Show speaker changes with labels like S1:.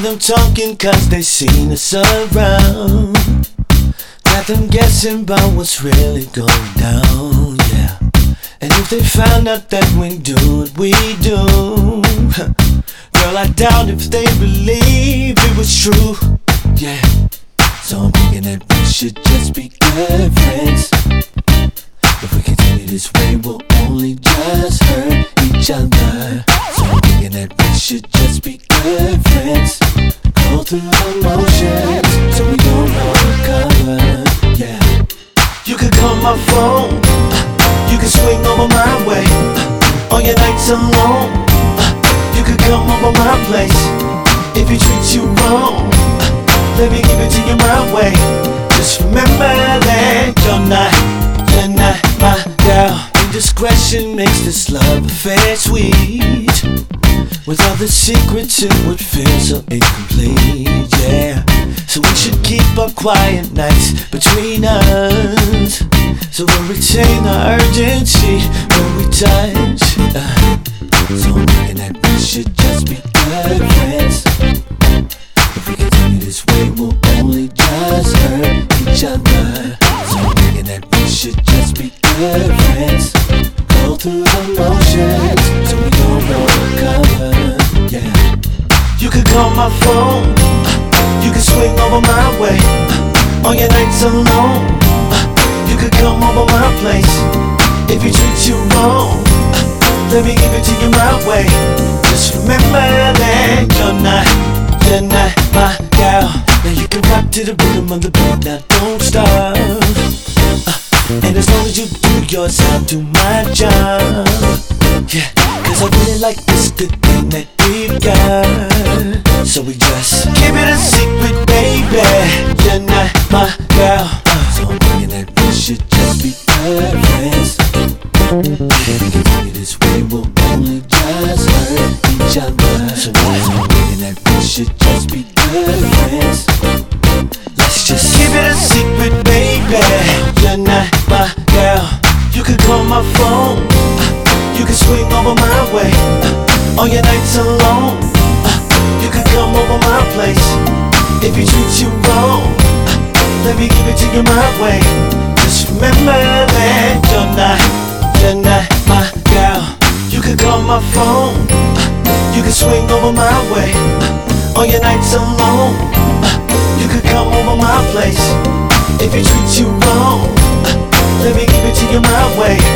S1: them talking cause they seen us around. Got them guessing about what's really going down, yeah. And if they found out that we do what we do, girl, I doubt if they believe it was true, yeah. So I'm thinking that we should just be good friends. If we continue this way, we'll only just hurt each other. So I'm thinking that we should just be good friends. Go through the motions so we don't recover, yeah. You could call my phone, you could swing over my way on your nights alone. You could come over my place if he treats you wrong. Let me give it to you my way. Just remember that you're not my girl. Indiscretion makes this love affair sweet. With all the secrets it would feel so incomplete, yeah. So we should keep our quiet nights between us, so we'll retain our urgency when we touch. So I'm thinking that we should just be good friends. If we continue this way, we'll only just hurt each other. So I'm thinking that we should just be good friends. Go through the motions so we don't recover, yeah. You could call my phone, you could swing over my way on your nights alone. You could come over my place if he treats you wrong. Let me give it to you my way. Just remember that you're not my girl. Now you can rock to the rhythm of the beat, now don't stop. And as long as you do yours, I'll do my job, yeah. Cause I really like this good thing that we've got. So we just keep it a secret, baby. You're not my girl, so I'm thinking that we should just be good friends. If we continue this way, we'll only just hurt each other. So now I'm thinking that we should just be good friends. Let's just keep it a secret, baby. You're not my girl. You could call my phone, you could swing over my way on your nights alone. You could come over my place if he treats you wrong. Let me give it to you my way. Just remember that you're not my girl. You could call my phone, you could swing over my way on your nights alone. You could come over my place if he treats you wrong. Let me give it to you my way.